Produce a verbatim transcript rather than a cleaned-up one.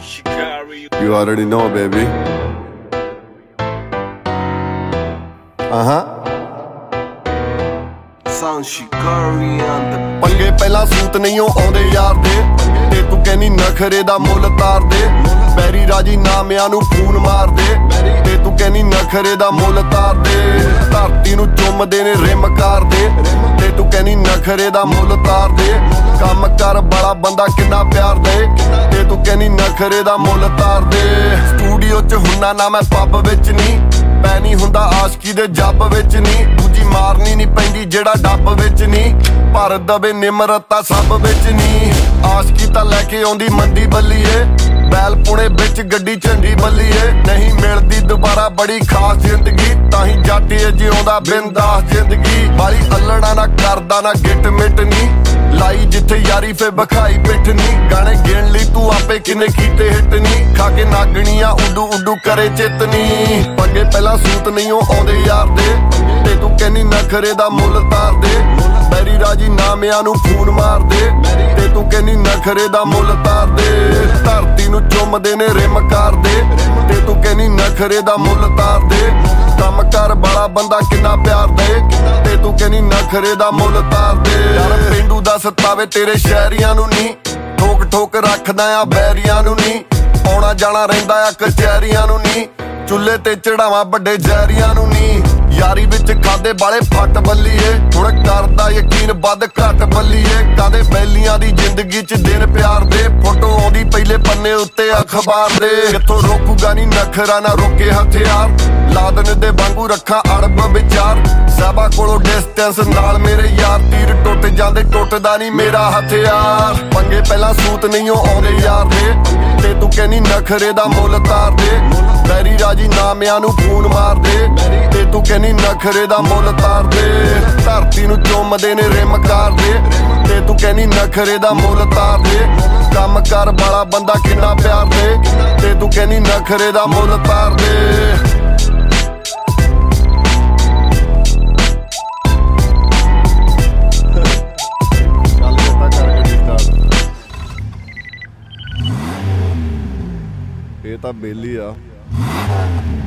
You already know, baby. Uh-huh. Sound Shikari on the ਪੰਗੇ ਪਹਿਲਾਂ ਸੂਤ ਨਹੀਂ ਆਉਂਦੇ ਯਾਰ ਦੇ, ਤੇ ਤੂੰ ਕਹਿਨੀ ਨਖਰੇ ਦਾ ਮੁੱਲ ਤਾਰ ਦੇ। ਪੈਰੀ ਰਾਜੀ ਨਾਮਿਆਂ ਨੂੰ ਫੋਨ ਮਾਰ ਦੇ, ਤੇ ਤੂੰ ਕਹਿਨੀ ਨਖਰੇ ਦਾ ਮੁੱਲ ਤਾਰ ਦੇ। ਧਰਤੀ ਨੂੰ ਚੁੰਮਦੇ ਨੇ ਰਿਮ ਕਾਰ ਦੇ, ਤੇ ਤੂੰ ਕਹਿਨੀ ਨਖਰੇ ਦਾ ਮੁੱਲ ਤਾਰ ਦੇ। ਕੰਮ ਕਰ ਵਾਲਾ ਬੰਦਾ ਕਿੰਨਾ ਪਿਆਰ ਦੇ, ਤੇ ਤੂੰ ਕਹਿਨੀ ਨਖਰੇ ਦਾ ਮੁੱਲ ਤਾਰ ਦੇ। ਸਟੂਡੀਓ 'ਚ ਹੁੰਨਾ ਨਾ ਮੈਂ ਪੱਬ ਵਿੱਚ ਨਹੀਂ, ਪੈ ਨਹੀਂ ਹੁੰਦਾ ਆਸ਼ਕੀ ਦੇ ਜੱਬ ਵਿੱਚ ਨਹੀਂ। ਦੂਜੀ ਮਾਰਨੀ ਨਹੀਂ ਪੈਂਦੀ ਜਿਹੜਾ ਡੱਬ ਵਿੱਚ ਨਹੀਂ, ਭਰ ਦਵੇ ਨਿਮਰਤਾ ਸਭ ਵਿੱਚ ਨਹੀਂ। ਆਸ਼ਕੀ ਤਾਂ ਲੈ ਕੇ ਆਉਂਦੀ ਮੰਡੀ ਬੱਲੀਏ, ਬੈਲ ਪੁਣੇ ਵਿੱਚ ਗੱਡੀ ਝੰਡੀ ਬੱਲੀਏ। ਨਹੀਂ ਮਿਲਦੀ ਦੁਬਾਰਾ ਬੜੀ ਖਾਸ ਜ਼ਿੰਦਗੀ, ਤਾਂ ਹੀ ਜੱਟ ਜਿਉਂਦਾ ਬਿੰਦਾਸ ਜ਼ਿੰਦਗੀ। ਵਾਲੀ ਅਲੜਾ ਨਾ ਕਰਦਾ ਨਾ ਗਿੱਟ ਮਿੱਟ ਨਹੀਂ, ਲਾਈ ਜਿੱਥੇ ਯਾਰੀ ਫੇ ਬਖਾਈ ਪਿੱਠ ਨਹੀਂ। ਗਾਣੇ ਗਿਣ ਲਈ ਤੂੰ ਆਪੇ ਕਿੰਨੇ ਕੀਤੇ ਹਿੱਟ ਨਹੀਂ, ਖਾ ਕੇ ਨਾਗਣੀਆਂ ਉਡੂ ਉਡੂ ਕਰੇ ਚਿੱਤਨੀ। ਪੰਗੇ ਪਹਿਲਾਂ ਸੂਤ ਨਹੀਂ ਆਉਂਦੇ ਯਾਰ ਦੇ, ਤੇ ਤੂੰ ਕਹਿਨੀ ਨਖਰੇ ਦਾ ਮੁੱਲ ਤਾਰ ਦੇ। ਪੈਰੀ ਰਾਜੀ ਨਾਮਿਆਂ ਨੂੰ ਫੋਨ ਮਾਰ ਦੇ, ਤੇ ਤੂੰ ਕਹਿਨੀ ਨਖਰੇ ਦਾ ਮੁੱਲ ਤਾਰ ਦੇ। ਧਰਤੀ ਨੂੰ ਚੁੰਮਦੇ ਨੇ ਰਿਮ ਕਾਰ ਦੇ, ਤੇ ਤੂੰ ਕਹਿਨੀ ਨਖਰੇ ਦਾ ਮੁੱਲ ਤਾਰ ਦੇ। ਕੰਮ ਕਰ ਵਾਲਾ ਬੰਦਾ ਕਿੰਨਾ ਪਿਆਰ ਦੇ, ਤੇ ਤੂੰ ਕਹਿਨੀ ਨਖਰੇ ਦਾ ਮੁੱਲ ਤਾਰ ਦੇ। ਯਾਰ ਪਿੰਡੂ ਦਾ ਸਤਾਵੇ ਤੇਰੇ ਸ਼ਹਿਰੀਆਂ ਨੂੰ ਨਹੀਂ, ਠੋਕ ਠੋਕ ਰੱਖਦਾ ਆ ਬੈਰੀਆਂ ਨੂੰ ਨਹੀਂ। ਆਉਣਾ ਜਾਣਾ ਰਹਿੰਦਾ ਆ ਕਚਹਿਰੀਆਂ ਨੂੰ ਨਹੀਂ, ਚੁੱਲ੍ਹੇ ਤੇ ਚੜਾਵਾਂ ਵੱਡੇ ਜ਼ਹਿਰੀਆਂ ਨੂੰ ਨਹੀਂ। ਯਾਰੀ ਵਿੱਚ ਖਾਦੇ ਵਾਲੇ ਫੱਟ ਬੱਲੀਏ, ਹੁਣ ਕਰਦਾ ਯਕੀਨ ਵੱਧ ਘੱਟ ਬੱਲੀਏ। ਕਾਦੇ ਬੈਲੀਆਂ ਦੀ ਜ਼ਿੰਦਗੀ 'ਚ ਦਿਨ ਪਿਆਰ ਦੇ, ਫੋਟੋ ਆਉਂਦੀ ਪਹਿਲੇ ਪੰਨੇ ਉੱਤੇ ਅਖਬਾਰ ਦੇ। ਕਿੱਥੋਂ ਰੋਕੂਗਾ ਨੀ ਨਖਰਾ ਨਾ ਰੋਕੇ ਹਥਿਆਰ, ਲਾਦਨ ਦੇ ਵਾਂਗੂ ਰੱਖਾਂ ਅੜਬ ਵਿਚਾਰ। ਸਾਹਿਬਾ ਕੋਲੋਂ ਡਿਸਟੈਂਸ ਨਾਲ ਮੇਰੇ ਯਾਰ, ਤੀਰ ਟੁੱਟ ਜਾਂਦੇ ਟੁੱਟਦਾ ਨੀ ਮੇਰਾ ਹਥਿਆਰ। ਪੰਗੇ ਪਹਿਲਾਂ ਸੂਤ ਨਹੀਂ ਆਉਂਦੇ ਯਾਰ ਦੇ, ਤੇ ਤੂੰ ਕਹਿਨੀ ਨਖਰੇ ਦਾ ਮੁੱਲ ਤਾਰ ਦੇ। ਪੈਰੀ ਰਾਜੀ ਨਾਮਿਆਂ ਨੂੰ ਫੋਨ ਮਾਰ ਦੇ, ਤੇ ਤੂੰ ਕਹਿਨੀ ਨਖਰੇ ਦਾ ਮੁੱਲ ਤਾਰ ਦੇ। ਧਰਤੀ ਨੂੰ ਚੁੰਮਦੇ ਨੇ ਰਿਮ ਕਾਰ ਦੇ, ਤੇ ਤੂੰ ਕਹਿਨੀ ਨਖਰੇ ਦਾ ਮੁੱਲ ਤਾਰ ਦੇ। ਕੰਮ ਕਰ ਵਾਲਾ ਬੰਦਾ ਕਿੰਨਾ ਪਿਆਰ ਦੇ, ਤੇ ਤੂੰ ਕਹਿਨੀ ਨਖਰੇ ਦਾ ਮੁੱਲ ਤਾਰ ਦੇ। ਇਹ ਤਾਂ ਬੇਲੀ ਆ।